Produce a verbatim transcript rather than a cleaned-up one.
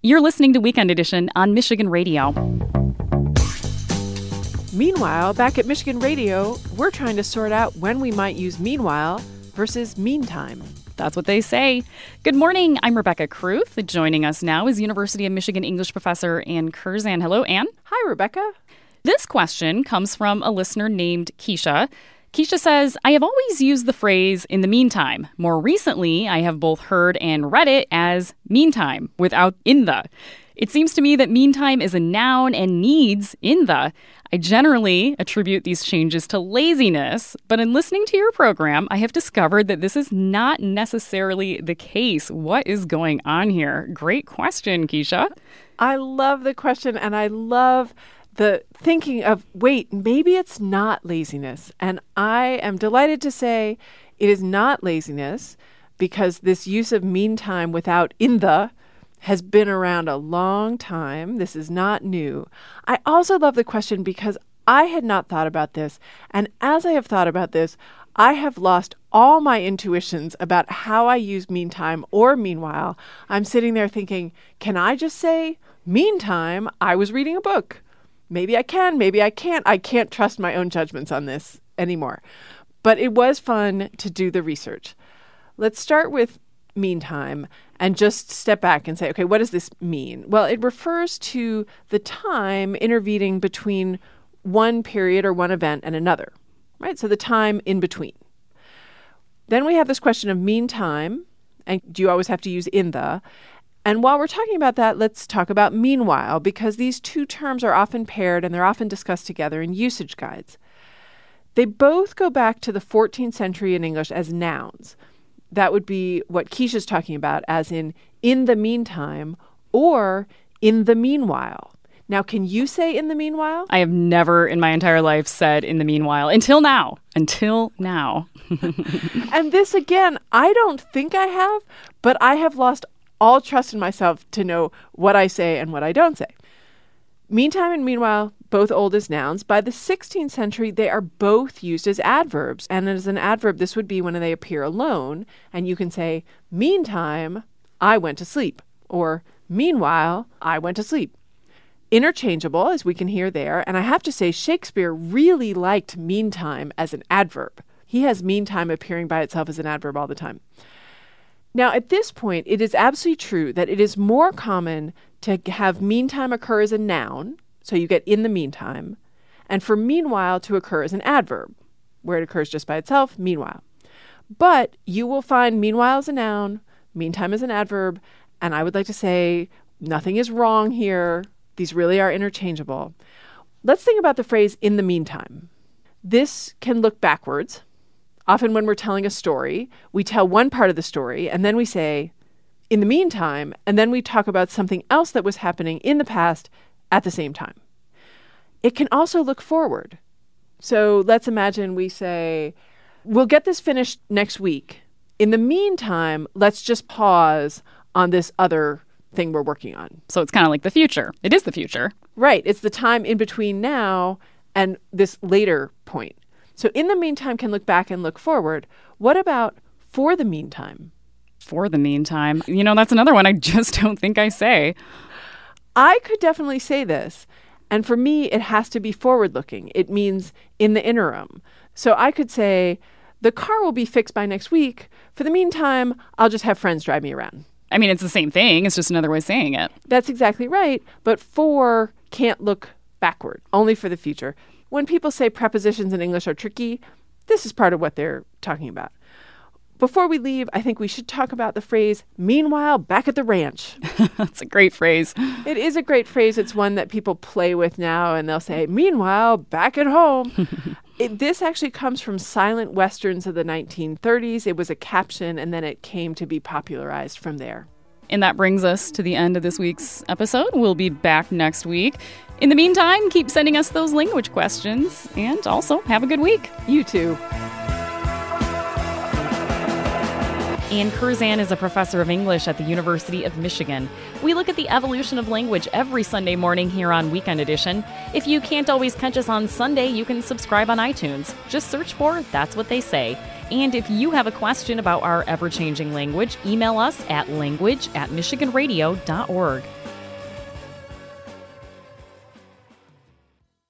You're listening to Weekend Edition on Michigan Radio. Meanwhile, back at Michigan Radio, we're trying to sort out when we might use meanwhile versus meantime. That's what they say. Good morning. I'm Rebecca Kruth. Joining us now is University of Michigan English professor Ann Curzan. Hello, Ann. Hi, Rebecca. This question comes from a listener named Keisha. Keisha says, I have always used the phrase in the meantime. More recently, I have both heard and read it as meantime without in the. It seems to me that meantime is a noun and needs in the. I generally attribute these changes to laziness, but in listening to your program, I have discovered that this is not necessarily the case. What is going on here? Great question, Keisha. I love the question, and I love the thinking of, wait, maybe it's not laziness. And I am delighted to say it is not laziness, because this use of meantime without in the has been around a long time. This is not new. I also love the question because I had not thought about this. And as I have thought about this, I have lost all my intuitions about how I use meantime or meanwhile. I'm sitting there thinking, can I just say, meantime, I was reading a book? Maybe I can, maybe I can't. I can't trust my own judgments on this anymore. But it was fun to do the research. Let's start with meantime and just step back and say, okay, what does this mean? Well, it refers to the time intervening between one period or one event and another, right? So the time in between. Then we have this question of meantime, and do you always have to use in the? And while we're talking about that, let's talk about meanwhile, because these two terms are often paired and they're often discussed together in usage guides. They both go back to the fourteenth century in English as nouns. That would be what Keisha's talking about, as in, in the meantime, or in the meanwhile. Now, can you say in the meanwhile? I have never in my entire life said in the meanwhile, until now. Until now. And this, again, I don't think I have, but I have lost all trust in myself to know what I say and what I don't say. Meantime and meanwhile, both old as nouns. By the sixteenth century, they are both used as adverbs. And as an adverb, this would be when they appear alone. And you can say, meantime, I went to sleep. Or, meanwhile, I went to sleep. Interchangeable, as we can hear there. And I have to say, Shakespeare really liked meantime as an adverb. He has meantime appearing by itself as an adverb all the time. Now, at this point, it is absolutely true that it is more common to have meantime occur as a noun, so you get in the meantime, and for meanwhile to occur as an adverb, where it occurs just by itself, meanwhile. But you will find meanwhile as a noun, meantime as an adverb, and I would like to say nothing is wrong here. These really are interchangeable. Let's think about the phrase in the meantime. This can look backwards. Often when we're telling a story, we tell one part of the story, and then we say, in the meantime, and then we talk about something else that was happening in the past at the same time. It can also look forward. So let's imagine we say, we'll get this finished next week. In the meantime, let's just pause on this other thing we're working on. So it's kind of like the future. It is the future. Right. It's the time in between now and this later point. So in the meantime can look back and look forward. What about for the meantime? For the meantime. You know, that's another one I just don't think I say. I could definitely say this. And for me, it has to be forward-looking. It means in the interim. So I could say, the car will be fixed by next week. For the meantime, I'll just have friends drive me around. I mean, it's the same thing. It's just another way of saying it. That's exactly right. But for can't look backward, only for the future. When people say prepositions in English are tricky, this is part of what they're talking about. Before we leave, I think we should talk about the phrase, meanwhile, back at the ranch. That's a great phrase. It is a great phrase. It's one that people play with now, and they'll say, meanwhile, back at home. it, this actually comes from silent westerns of the nineteen thirties. It was a caption, and then it came to be popularized from there. And that brings us to the end of this week's episode. We'll be back next week. In the meantime, keep sending us those language questions, and also have a good week. You too. Ann Curzan is a professor of English at the University of Michigan. We look at the evolution of language every Sunday morning here on Weekend Edition. If you can't always catch us on Sunday, you can subscribe on iTunes. Just search for That's What They Say. And if you have a question about our ever-changing language, email us at language at michigan radio dot org.